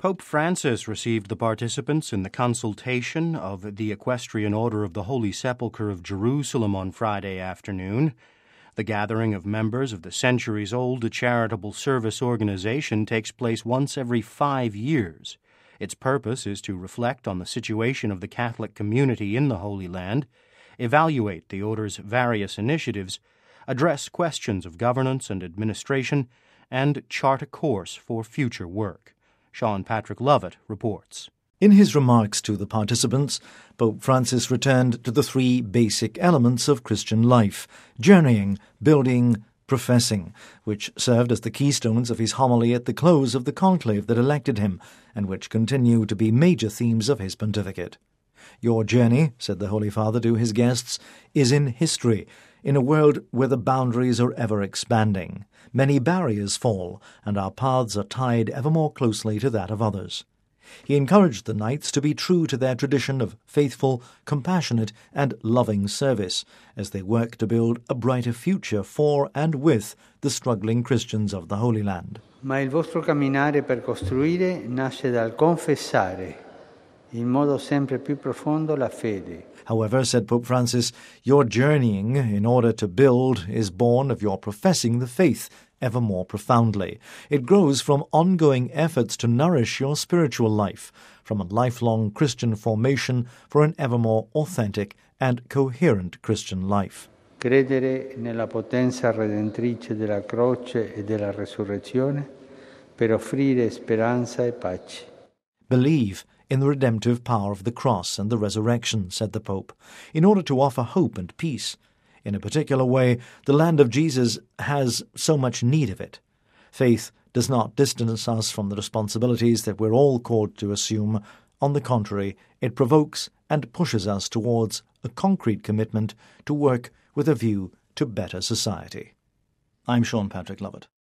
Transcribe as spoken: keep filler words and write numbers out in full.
Pope Francis received the participants in the consultation of the Equestrian Order of the Holy Sepulchre of Jerusalem on Friday afternoon. The gathering of members of the centuries-old charitable service organization takes place once every five years. Its purpose is to reflect on the situation of the Catholic community in the Holy Land, evaluate the Order's various initiatives, address questions of governance and administration, and chart a course for future work. Sean Patrick Lovett reports. In his remarks to the participants, Pope Francis returned to the three basic elements of Christian life: journeying, building, professing, which served as the keystones of his homily at the close of the conclave that elected him, and which continue to be major themes of his pontificate. "Your journey," said the Holy Father to his guests, "is in history, in a world where the boundaries are ever expanding. Many barriers fall, and our paths are tied ever more closely to that of others." He encouraged the knights to be true to their tradition of faithful, compassionate, and loving service as they work to build a brighter future for and with the struggling Christians of the Holy Land. Ma il vostro camminare per costruire nasce dal confessare, in modo sempre più profondo, la fede. However, said Pope Francis, your journeying in order to build is born of your professing the faith ever more profoundly. It grows from ongoing efforts to nourish your spiritual life, from a lifelong Christian formation for an ever more authentic and coherent Christian life. Credere nella potenza redentrice della croce e della resurrezione per offrire speranza e pace. Believe in the redemptive power of the cross and the resurrection, said the Pope, in order to offer hope and peace. In a particular way, the land of Jesus has so much need of it. Faith does not distance us from the responsibilities that we're all called to assume. On the contrary, it provokes and pushes us towards a concrete commitment to work with a view to better society. I'm Sean Patrick Lovett.